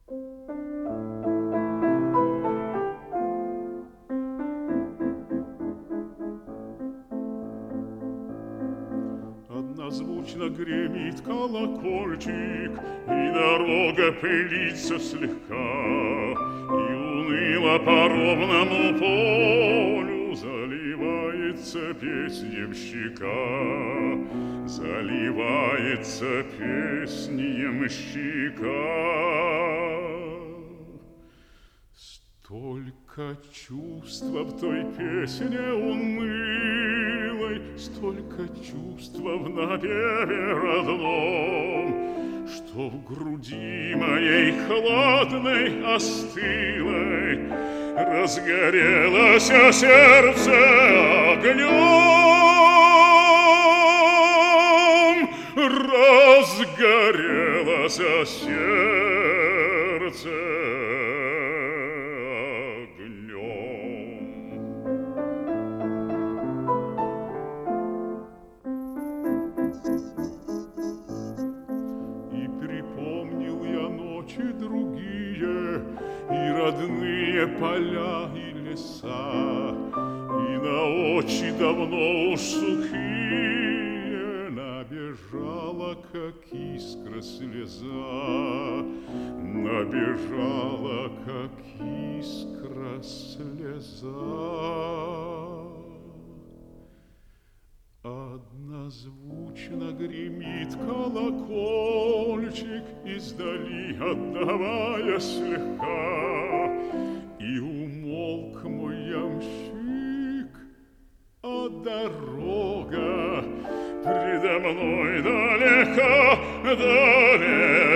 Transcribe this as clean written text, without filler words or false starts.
Однозвучно гремит колокольчик, и дорога пылится слегка, и уныло по ровному полю заливается песнем щека, заливается песнем щека. Столько чувства в той песне унылой, столько чувства в напеве родном, что в груди моей хладной, остылой разгорелось сердце огнем, разгорелось сердце другие, и родные поля и леса, и на очи давно уж сухие набежала, как искра, слеза, набежала, как искра, слеза. Однозвучно гремит колокольчик, издали отдавая слегка, и умолк мой ямщик, а дорога предо мной далека, далека.